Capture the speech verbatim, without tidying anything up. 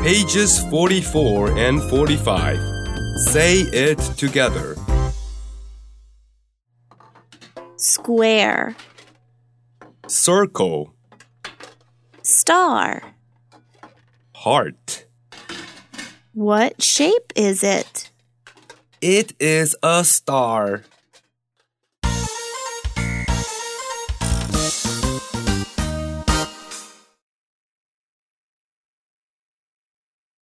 Pages forty-four and forty-five. Say it together. Square. Circle. Star. Heart. What shape is it? It is a star.